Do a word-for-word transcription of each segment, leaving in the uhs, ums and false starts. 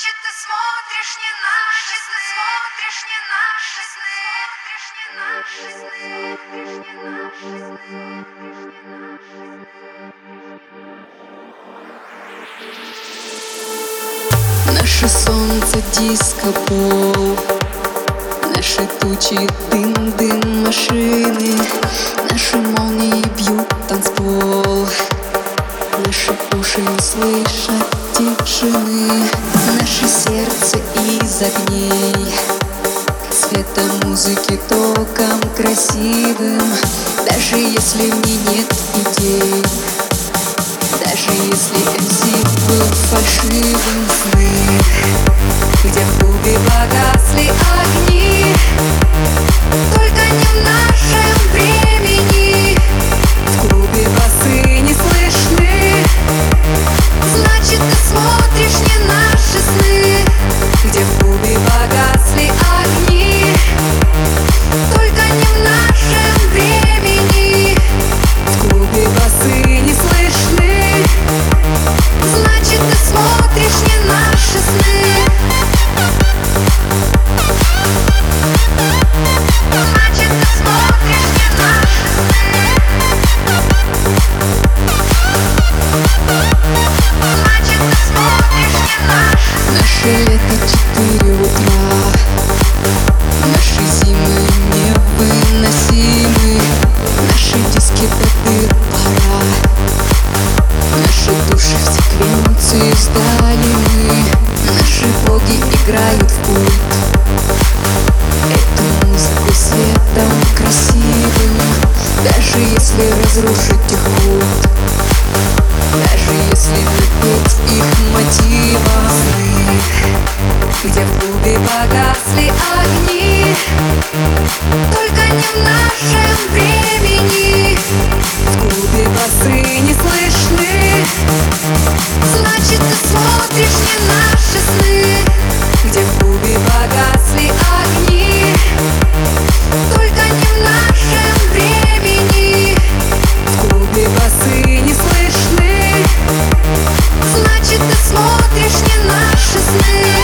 Значит, ты смотришь не наши сны, смотришь не наши сны, смотришь не наши сны, смотришь не наши сны. Наше солнце диско-бол, наши тучи дым-дым машины, наши молнии бьют танцпол, наши уши не слышат тишины, наше сердце из огней, светом музыки током красивым. Даже если в ней нет идей, даже если эм си был фальшивым, сны, где в клубе погасли огни, только не в нашем времени. В клубе басы не слышны, значит, ты смотришь не наши сны. Где в клубе погасли огни, только не в нашем времени. В клубе басы не слышны, значит, ты смотришь не наши сны. Значит, ты смотришь не наши сны. Значит, ты смотришь не наши сны. Наше лето четыре утра, наши зимы невыносимы, наши диски до дыр пора, наши души в секвенции сдали мы, наши боги играют в культ, эту музыку светом красивым. Даже если разрушить их культ, даже если напеть их мотивом, сны, где в клубе погасли огни, только не в нашем времени. В клубе басы не слышны, значит, ты смотришь не наши сны. Где в клубе погасли огни, только не в нашем времени. В клубе басы не слышны, значит, ты смотришь не наши сны.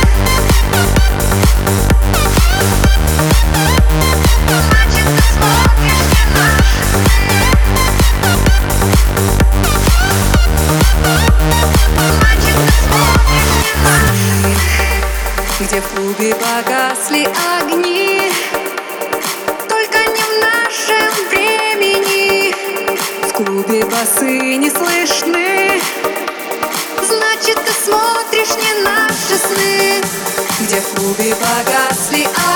Значит, ты смотришь не наши сны. Значит, ты смотришь не наши сны. Где в клубе погасли огни, только не в нашем времени. В клубе басы не слышны, значит, ты смотришь не наши сны. Где в клубе погасли огни.